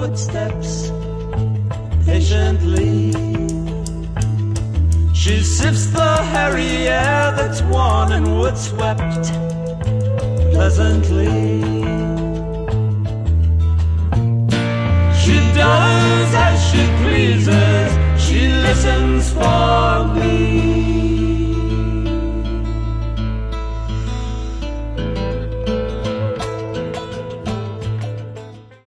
footsteps patiently. She sifts the hairy air that's worn and wood-swept pleasantly. She does as she pleases, she listens for